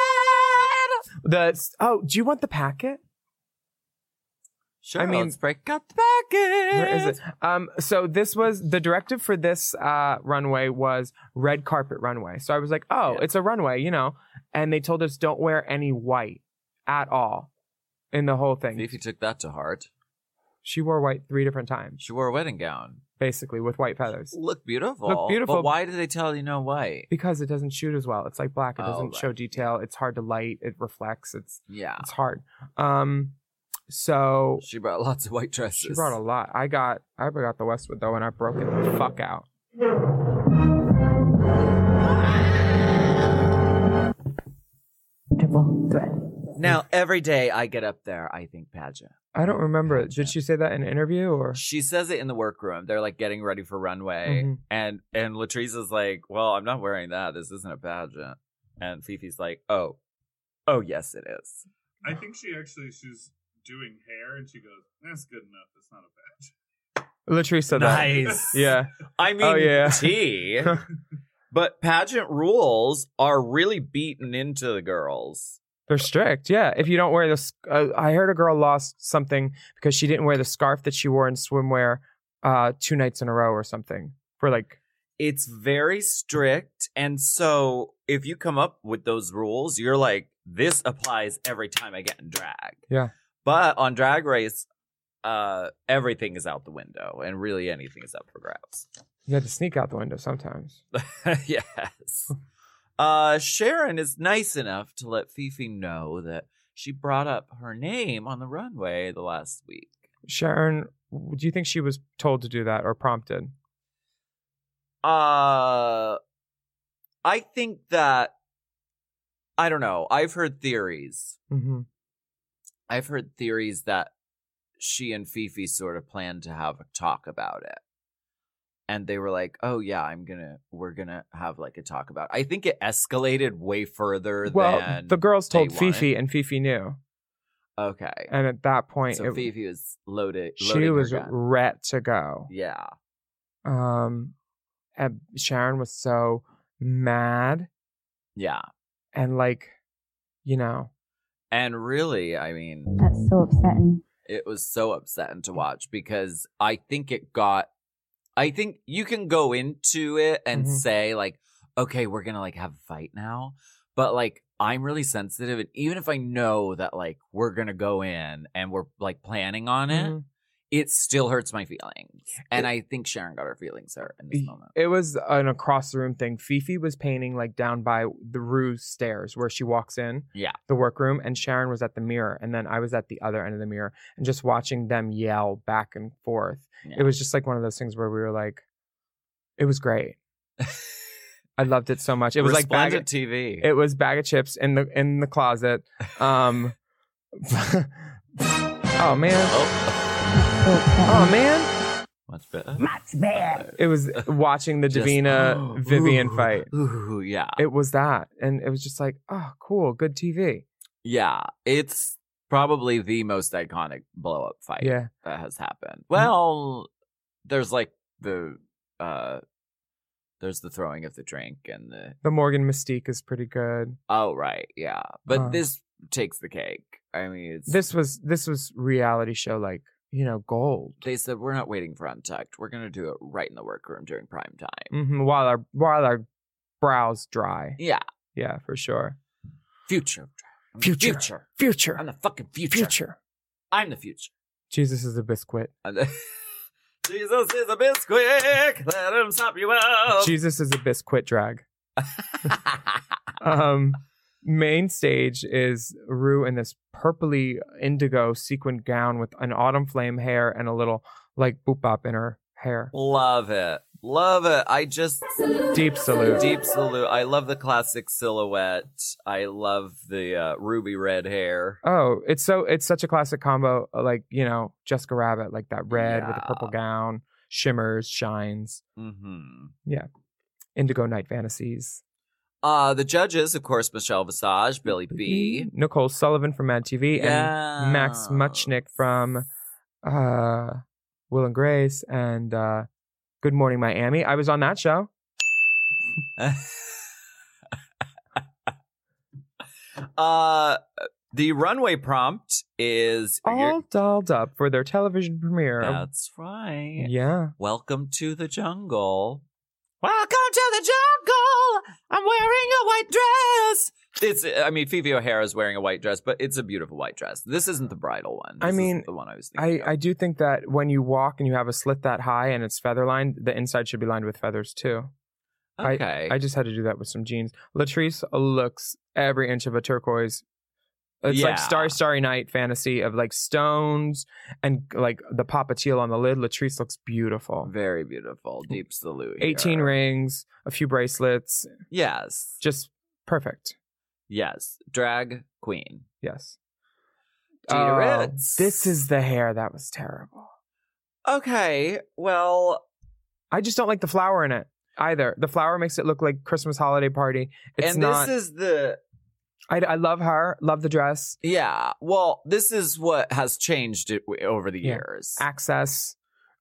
Do you want the packet? Sure, I mean, let's break out the packet. Where is it? So this was the directive for this runway was red carpet runway. So I was like, it's a runway, And they told us don't wear any white at all in the whole thing. Fifi took that to heart. She wore white 3 different times, She wore a wedding gown. basically, with white feathers. Look beautiful. Look beautiful. But why did they tell you no white? Because it doesn't shoot as well. It's like black. It doesn't right. show detail. It's hard to light. It reflects. It's Yeah. hard. So She brought lots of white dresses. she brought a lot. I got the Westwood though, and I broke it the fuck out. Triple threat. Now, every day I get up there, I think pageant. I don't remember it. Did she say that in an interview or? She says it in the workroom. They're like getting ready for runway. Mhm. And Latrice is like, well, I'm not wearing that. This isn't a pageant. And Fifi's like, oh, yes, it is. I think she's doing hair and she goes, that's good enough. It's not a badge. Latrice said Nice. that. Yeah. I mean, Oh, yeah. tea. But pageant rules are really beaten into the girls. They're strict. Yeah. If you don't wear this, I heard a girl lost something because she didn't wear the scarf that she wore in swimwear 2 nights in a row or something for like. It's very strict. And so if you come up with those rules, you're like, this applies every time I get in drag. Yeah. But on Drag Race, everything is out the window, and really anything is up for grabs. You had to sneak out the window sometimes. Yes. Sharon is nice enough to let Fifi know that she brought up her name on the runway the last week. Sharon, do you think she was told to do that or prompted? I think that, I don't know. I've heard theories. Mm-hmm. I've heard theories that she and Fifi sort of planned to have a talk about it. And they were like, oh yeah, we're gonna have like a talk about it. I think it escalated way further than the girls told they Fifi wanted. and Fifi knew. Okay. And at that point, So Fifi was loaded. she was ready to go. Yeah. And Sharon was so mad. Yeah. And like, you know. And really, I mean, That's so upsetting. it was so upsetting to watch because I think you can go into it and say like, okay, we're going to like have a fight now. But like, I'm really sensitive. And even if I know that like we're going to go in and we're like planning on it, it still hurts my feelings. And I think Sharon got her feelings hurt in this moment. It was an across the room thing. Fifi was painting like down by the Rue stairs where she walks in. Yeah. The workroom. And Sharon was at the mirror. And then I was at the other end of the mirror. And just watching them yell back and forth. Yeah. It was just like one of those things where we were like, it was great. I loved it so much. It was like Resplendent TV. It was bag of chips in the closet. Oh man. Oh man. Much better. Much better. It was watching the Just- Davina Vivian fight. Ooh, yeah. It was that. And it was just like, oh, cool. Good TV. Yeah. It's probably the most iconic blow up fight Yeah. that has happened. Well, there's like there's the throwing of the drink and The Morgan Mystique is pretty good. oh right, yeah. But Uh. this takes the cake. I mean, it's This was reality show like, you know, gold. they said we're not waiting for Untucked. We're gonna do it right in the workroom during prime time. While our brows dry. Yeah, Yeah, for sure. future. I'm the Future. Future. I'm the fucking future. Future. I'm the future. Jesus is a biscuit. Jesus is a bisquick. Let him stop you out. Jesus is a biscuit drag. Main stage is Rue in this purpley indigo sequined gown with an autumn flame hair and a little like boop bop in her hair. Love it. Love it. I just Deep salute. deep salute. I love the classic silhouette. I love the ruby red hair. Oh, it's such a classic combo, like, you know, Jessica Rabbit, like that red with the purple gown, shimmers, shines. Mm-hmm. Yeah. Indigo Night Fantasies. The judges, of course, Michelle Visage, Billy B. Nicole Sullivan from Mad TV and Max Muchnick from Will and Grace and Good Morning Miami. I was on that show. The runway prompt is All dolled up for their television premiere. That's right. Yeah. Welcome to the jungle. Welcome to the jungle. I'm wearing a white dress. Phoebe O'Hara is wearing a white dress, but it's a beautiful white dress. This isn't the bridal one. This is the one I was thinking of. I do think that when you walk and you have a slit that high and it's feather lined, the inside should be lined with feathers too. Okay. I just had to do that with some jeans. Latrice looks every inch of a turquoise. It's like Starry Night fantasy of like stones and like the Papa Teal on the lid. Latrice looks beautiful. Very beautiful. Deep salute. 18 here. rings, a few bracelets. Yes. Just perfect. Yes. Drag queen. Yes. Gina Ritz. This is the hair that was terrible. Okay. Well, I just don't like the flower in it either. The flower makes it look like Christmas holiday party. It's and not. This is the. I love her. Love the dress. Yeah. Well, this is what has changed over the years. Access.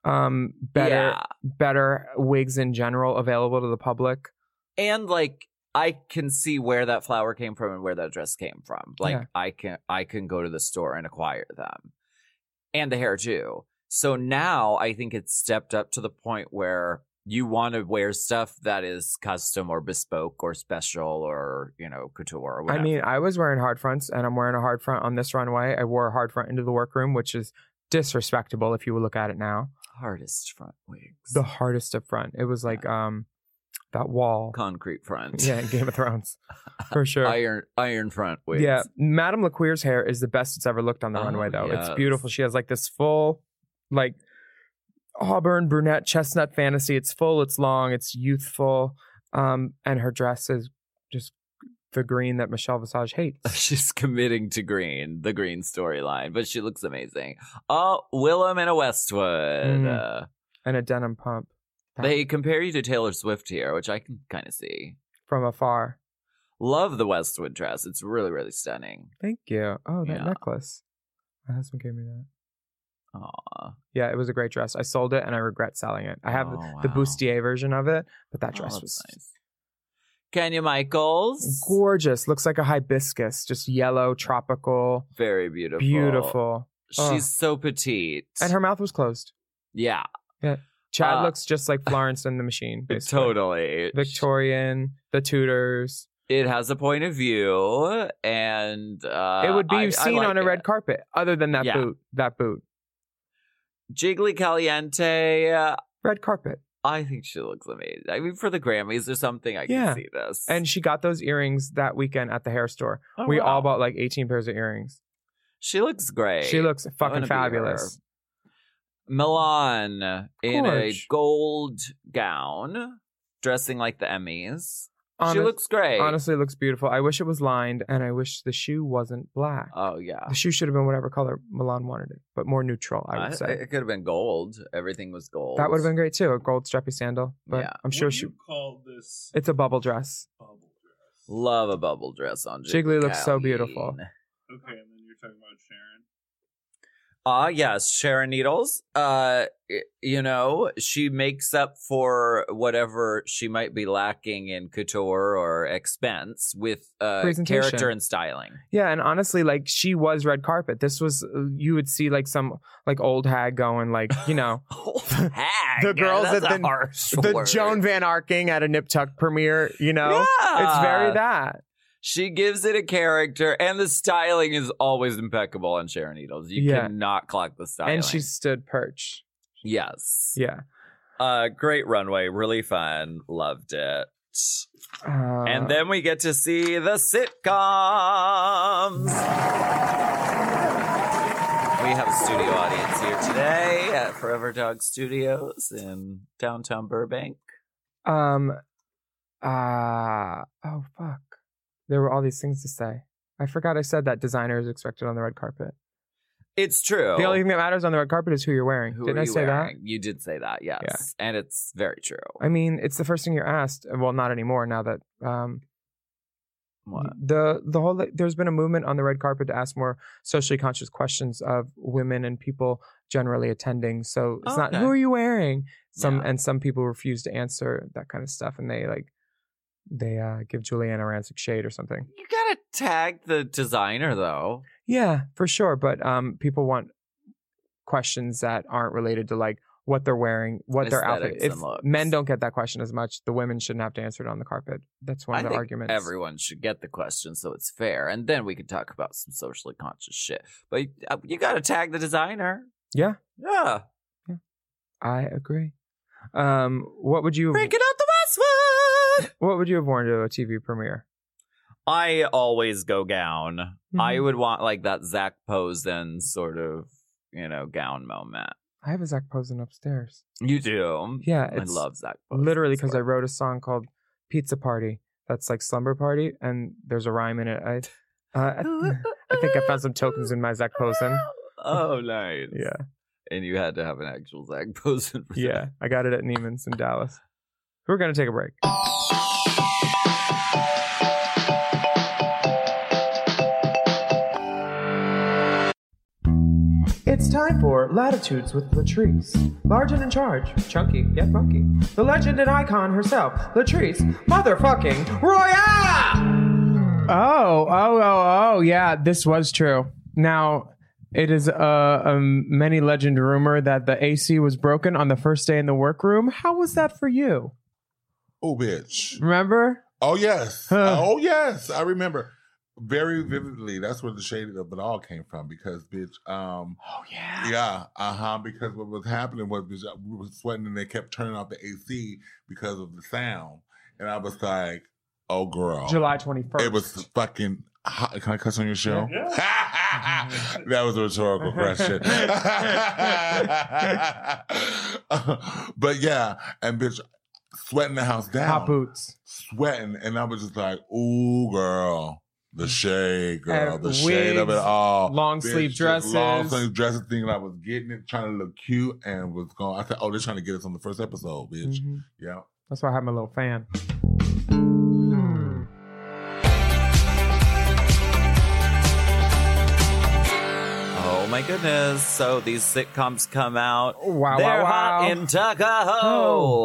Better wigs in general available to the public. And like I can see where that flower came from and where that dress came from. Like I can go to the store and acquire them. And the hair too. So now I think it's stepped up to the point where you want to wear stuff that is custom or bespoke or special or, you know, couture or whatever. I mean, I was wearing hard fronts and I'm wearing a hard front on this runway. I wore a hard front into the workroom, which is disrespectable if you look at it now. Hardest front wigs. The hardest of front. It was like that wall. Concrete front. Yeah, Game of Thrones. For sure. Iron front wigs. Yeah. Madame LaQueer's hair is the best it's ever looked on the runway, though. yes. It's beautiful. She has like this full, like, auburn, brunette, chestnut fantasy. It's full, it's long, it's youthful. And her dress is just the green that Michelle Visage hates. She's committing to green, the green storyline, but she looks amazing. Oh, Willem and a Westwood. And a denim pump. They compare you to Taylor Swift here, which I can kind of see. From afar. Love the Westwood dress. It's really, really stunning. Thank you. Oh, that Yeah. necklace. My husband gave me that. Aw. Yeah, it was a great dress. I sold it and I regret selling it. I have the wow. bustier version of it, but that dress That's was nice. Kenya Michaels. gorgeous. Looks like a hibiscus, just yellow, tropical, Very beautiful. beautiful. Oh. She's so petite. And her mouth was closed. Yeah. Yeah. Chad looks just like Florence and the Machine, basically. Totally. Victorian, the Tudors. It has a point of view, and It would be seen like on a it. red carpet, other than that Yeah. boot. That boot. Jiggly Caliente. Red carpet. I think she looks amazing. I mean, for the Grammys or something, I Yeah. can see this. And she got those earrings that weekend at the hair store. Oh, We wow. all bought like 18 pairs of earrings. She looks great. She looks I fucking wanna be fabulous. her. Milan in a Gorge. gold gown, dressing like the Emmys. She Honest- looks great. Honestly, it looks beautiful. I wish it was lined, and I wish the shoe wasn't black. Oh, yeah. The shoe should have been whatever color Milan wanted it, but more neutral, I would say. It could have been gold. Everything was gold. That would have been great too, a gold strappy sandal. But Yeah. I'm sure What do she. you call this It's a bubble dress. bubble dress? Love a bubble dress on Jiggly looks so Colleen. beautiful. Okay, and then you're talking about Sharon. Yes, Sharon Needles. You know, she makes up for whatever she might be lacking in couture or expense with Presentation. character and styling. Yeah, and honestly, like she was red carpet. This was you would see like some like old hag going like Hag. the girls That's at a harsh the word. Joan Van Arking at a Nip Tuck premiere. You know, Yeah. it's very that. She gives it a character, and the styling is always impeccable on Sharon Needles. You Yeah. cannot clock the styling. And she stood perch. Yes. Yeah. Great runway. Really fun. Loved it. And then we get to see the sitcoms. We have a studio audience here today at Forever Dog Studios in downtown Burbank. Oh fuck. There were all these things to say. I forgot I said that designer is expected on the red carpet. It's true. The only thing that matters on the red carpet is who you're wearing. Who Didn't are I you say wearing? You did say that, yes. Yeah. And it's very true. that? I mean, it's the first thing you're asked. Well, not anymore now that What? the whole there's been a movement on the red carpet to ask more socially conscious questions of women and people generally attending. So it's not Okay. who are you wearing? Yeah. And some people refuse to answer that kind of stuff, and they give Julianne a rancic shade or something. You gotta tag the designer, though. Yeah, for sure. But people want questions that aren't related to like what they're wearing, what their outfit. Aesthetics If and looks. men don't get that question as much, the women shouldn't have to answer it on the carpet. That's one I of the think arguments. everyone should get the question so it's fair, and then we can talk about some socially conscious shit. But you gotta tag the designer. Yeah, Yeah. I agree. What would you Breaking out the Westwood! What would you have worn to a TV premiere? I always go gown. Mhm. I would want like that Zach Posen sort of, gown moment. I have a Zach Posen upstairs. You do? Yeah, I it's love Zach Posen. literally because I wrote a song called "Pizza Party." That's like slumber party, and there's a rhyme in it. I think I found some tokens in my Zach Posen. Oh, nice. Yeah. And you had to have an actual Zach Posen. For Yeah, I got it at Neiman's in Dallas. We're going to take a break. It's time for Latitudes with Latrice. Large and in charge, chunky yet funky. The legend and icon herself, Latrice motherfucking Royale! Oh, yeah, this was true. Now, it is a many legend rumor that the AC was broken on the first day in the workroom. How was that for you? Oh, bitch. Remember? Oh, yes. Oh, yes. I remember. very vividly. That's where the shade of it all came from. Because, bitch, because what was happening was we were sweating and they kept turning off the AC because of the sound, and I was like, "Oh, girl." July 21st. It was fucking hot. Can I cuss on your show? Yeah. That was a rhetorical question. But yeah, and bitch, sweating the house down. Hot boots. Sweating, and I was just like, "Ooh, girl." The shade, girl. And the shade of it all. Long Bitch, sleeve just dresses. Long sleeve dresses, thinking I was getting it, trying to look cute, and was going. I said, "Oh, they're trying to get us on the first episode, bitch." Mm-hmm. Yeah. That's why I have my little fan. Oh my goodness. So these sitcoms come out. Wow, They're wow, hot wow. in Tuckahoe.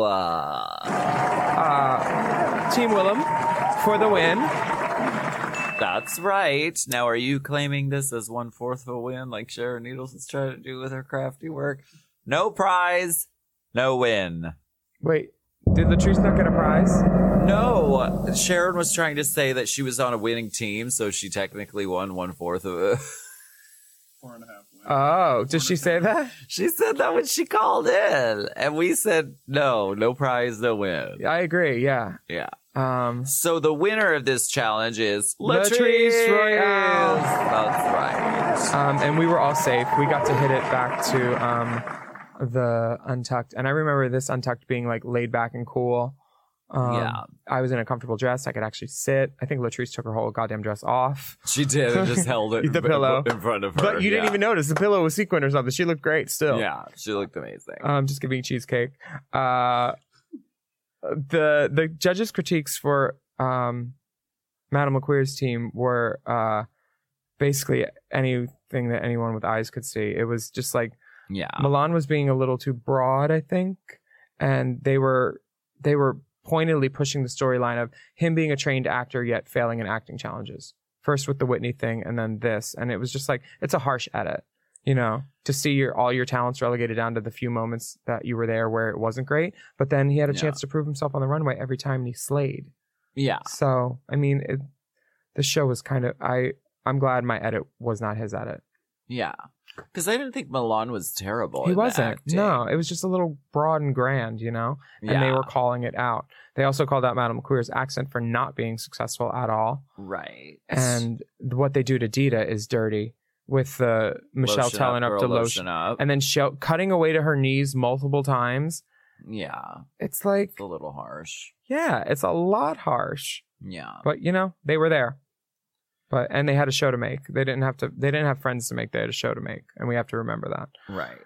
Team Willem for the win. That's right. Now, are you claiming this as 1/4 of a win like Sharon Needles is trying to do with her crafty work? No prize, no win. Wait, did Latrice not get a prize? No, Sharon was trying to say that she was on a winning team, so she technically won 1/4 of a... 4.5 wins. Oh, did she say that? She said that when she called in, and we said no prize, no win. I agree, yeah. Yeah. So the winner of this challenge is Latrice Royale. That's right. And we were all safe. We got to hit it back to the Untucked. And I remember this Untucked being like laid back and cool. Yeah. I was in a comfortable dress. I could actually sit. I think Latrice took her whole goddamn dress off. She did and just held it the pillow in front of her. But you didn't even notice. The pillow was sequined or something. She looked great still. Yeah, she looked amazing. Just giving cheesecake. The judges' critiques for Madame LaQueer's team were basically anything that anyone with eyes could see. It was just like Milan was being a little too broad, I think, and they were pointedly pushing the storyline of him being a trained actor yet failing in acting challenges. First with the Whitney thing, and then this, and it was just like it's a harsh edit. You know, to see all your talents relegated down to the few moments that you were there where it wasn't great. But then he had a chance to prove himself on the runway every time, and he slayed. Yeah. So, I mean, the show was kind of... I'm glad my edit was not his edit. Yeah. Because I didn't think Milan was terrible. He wasn't. No, it was just a little broad and grand, you know? And they were calling it out. They also called out Madame LaQueer's accent for not being successful at all. Right. And what they do to Dita is dirty. With Michelle Lotion telling up, up girl, to lotion up. and then cutting away to her knees multiple times. Yeah. It's like... It's a little harsh. Yeah, it's a lot harsh. Yeah. But, you know, they were there. And they had a show to make. They didn't have friends to make. They had a show to make. And we have to remember that. Right.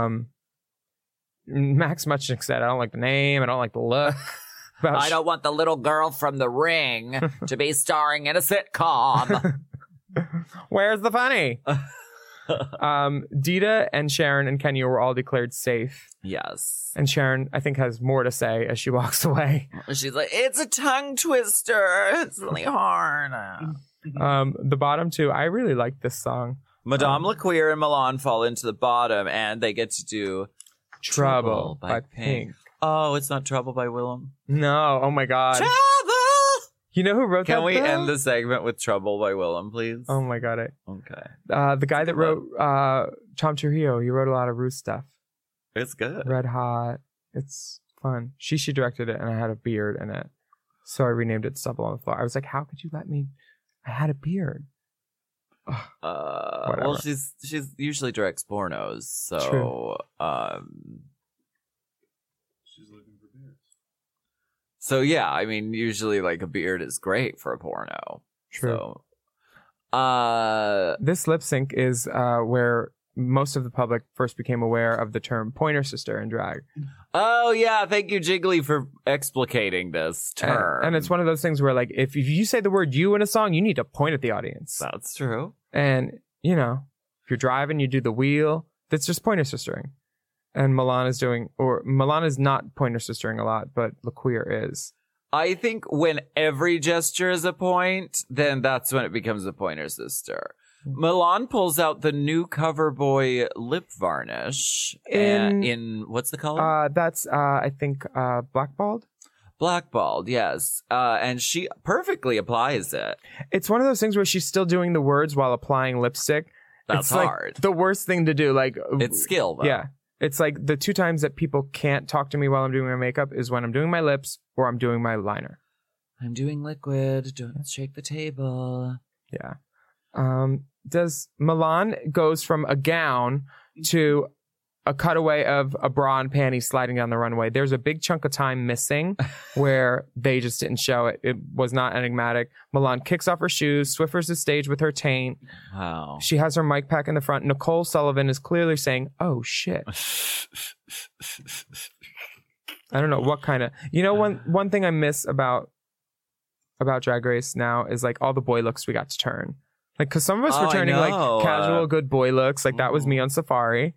Max Muchnick said, I don't like the name. I don't like the look. I don't want the little girl from The Ring to be starring in a sitcom. Where's the funny? Dita and Sharon and Kenya were all declared safe. Yes. And Sharon, I think, has more to say as she walks away. She's like, it's a tongue twister. It's really hard. The bottom two, I really like this song. Madame LaQueer and Milan fall into the bottom, and they get to do Trouble by Pink. Oh, it's not Trouble by Willem? No. Oh, my God. Trouble! You know who wrote that? Can we end the segment with Trouble by Willem, please? Oh, my God. Okay. The guy that wrote Tom Trujillo, he wrote a lot of Ruth stuff. It's good. Red Hot. It's fun. She directed it, and I had a beard in it. So I renamed it Stumble on the Floor. I was like, how could you let me? I had a beard. Well, she's usually directs pornos, so True. She's looking for beards. So yeah, I mean, usually like a beard is great for a porno. True. So, this lip sync is where most of the public first became aware of the term pointer sister in drag. Oh yeah, thank you, Jiggly, for explicating this term. And it's one of those things where, like, if you say the word "you" in a song, you need to point at the audience. That's true. And you know, if you're driving, you do the wheel. That's just pointer sistering. And Milan is not pointer sistering a lot, but LaQueer is. I think when every gesture is a point, then that's when it becomes a pointer sister. Milan pulls out the new Cover Boy lip varnish in what's the color? That's I think blackballed. Blackballed, yes. And she perfectly applies it. It's one of those things where she's still doing the words while applying lipstick. That's it's like hard. the worst thing to do. Like It's skill, though. Yeah. It's like the 2 times that people can't talk to me while I'm doing my makeup is when I'm doing my lips or I'm doing my liner. I'm doing liquid. Don't shake the table. Yeah. Does Milan goes from a gown to a cutaway of a bra and panties sliding down the runway. There's a big chunk of time missing where they just didn't show it. It was not enigmatic. Milan kicks off her shoes, Swiffers the stage with her taint. Wow. She has her mic pack in the front. Nicole Sullivan is clearly saying, "Oh shit." I don't know what kind of, one thing I miss about Drag Race now is like all the boy looks we got to turn. Like, because some of us were turning like casual good boy looks. Like that was me on Safari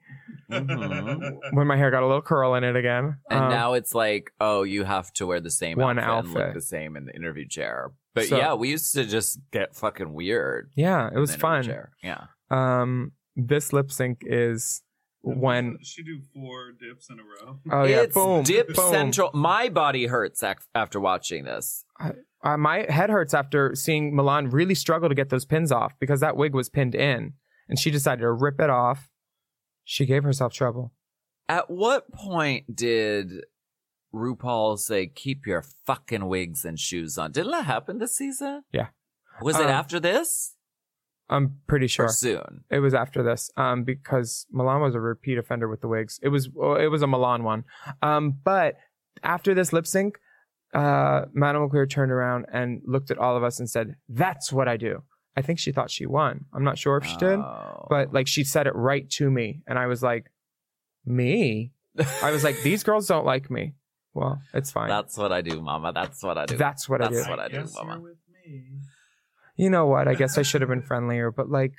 when my hair got a little curl in it again. And now it's like, oh, you have to wear the same one outfit and look outfit. the same in the interview chair. But So- yeah, we used to just get fucking weird. Yeah, it in was the interview fun. chair. Yeah. This lip sync is when she do 4 dips in a row. oh yeah, It's boom, Dip boom. Central. My body hurts after watching this. My head hurts after seeing Milan really struggle to get those pins off because that wig was pinned in, and she decided to rip it off. She gave herself trouble. At what point did RuPaul say, keep your fucking wigs and shoes on? Didn't that happen this season? Yeah. Was it after this? I'm pretty sure. Or soon? It was after this, because Milan was a repeat offender with the wigs. It was a Milan one. But after this lip sync, Madame LeClaire turned around and looked at all of us and said, "That's what I do." I think she thought she won. I'm not sure if she did, but like she said it right to me, and I was like, "Me?" I was like, "These girls don't like me." Well, it's fine. That's what I do, Mama. That's what I do. That's what I do. That's what I do, Mama. You know what? I guess I should have been friendlier, but like,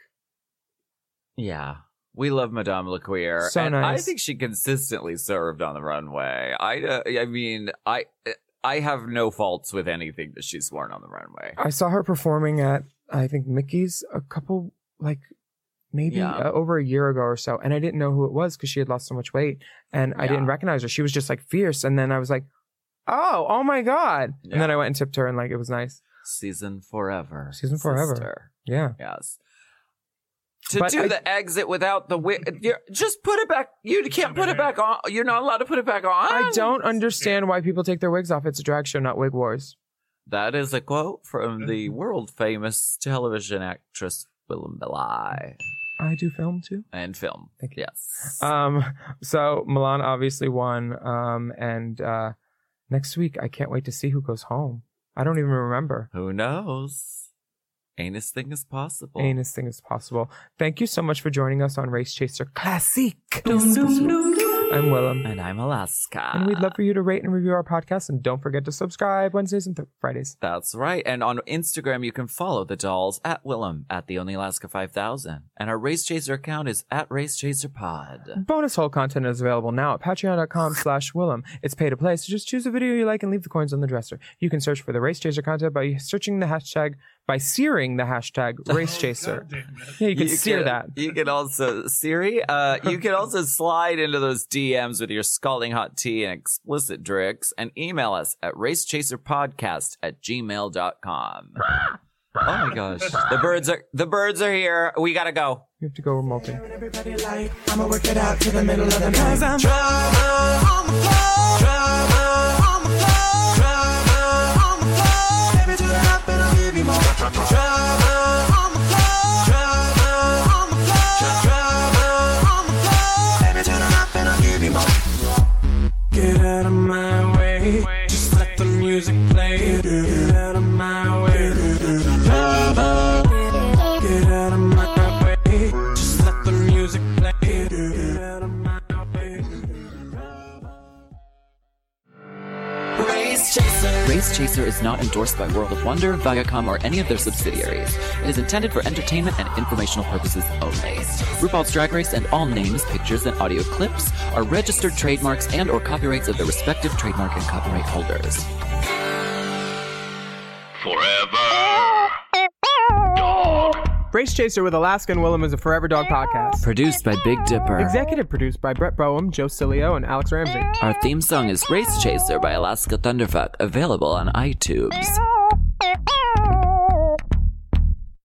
Yeah. We love Madame LeClaire. So and nice. I think she consistently served on the runway. I mean, I have no faults with anything that she's worn on the runway. I saw her performing at, I think, Mickey's a couple, like, maybe over a year ago or so. And I didn't know who it was because she had lost so much weight. And I didn't recognize her. She was just, like, fierce. And then I was like, oh my God. Yeah. And then I went and tipped her and, like, it was nice. Season forever. Season forever. Sister. Yeah. Yes. But the exit without the wig, just put it back. You can't put it back on. You're not allowed to put it back on. I don't understand why people take their wigs off. It's a drag show, not Wig Wars. That is a quote from the world famous television actress Willem Belli. I do film too. And film. Thank you. Yes. So Milan obviously won. And next week, I can't wait to see who goes home. I don't even remember. Who knows? Anus thing is possible. Anus thing is possible. Thank you so much for joining us on Race Chaser Classic. I'm Willem. And I'm Alaska. And we'd love for you to rate and review our podcast. And don't forget to subscribe Wednesdays and Fridays. That's right. And on Instagram, you can follow the dolls at Willem at the Only Alaska 5000. And our Race Chaser account is at Race Chaser Pod. Bonus whole content is available now at patreon.com/Willem. It's pay to play, so just choose a video you like and leave the coins on the dresser. You can search for the Race Chaser content by searing the hashtag Race Chaser. Yeah, you can sear that. You can also, Siri, you can also slide into those DMs with your scalding hot tea and explicit drinks and email us at racechaserpodcast@gmail.com. Oh my gosh. The birds are here. We gotta go. You have to go remote. Everybody like, I'ma work it out to the middle of the night. 'Cause I'm drama on the floor, drama on the floor, drama on the floor. Baby, turn it up and I'll give you more. Drama on the floor, drama on the floor, drama on the floor. Baby, turn it up and I'll give you more. Get out of my way, just let the music play. Get out of my way, drama. Get out of my way, just let the music play. Get out of my way. Race Chaser. Race Chaser is not endorsed by World of Wonder, Viacom, or any of their subsidiaries. It is intended for entertainment and informational purposes only. RuPaul's Drag Race and all names, pictures, and audio clips are registered trademarks and or copyrights of their respective trademark and copyright holders. Forever. Dog. Race Chaser with Alaska and Willem is a Forever Dog podcast. Produced by Big Dipper. Executive produced by Brett Boehm, Joe Cilio, and Alex Ramsey. Our theme song is Race Chaser by Alaska Thunderfuck, available on iTunes.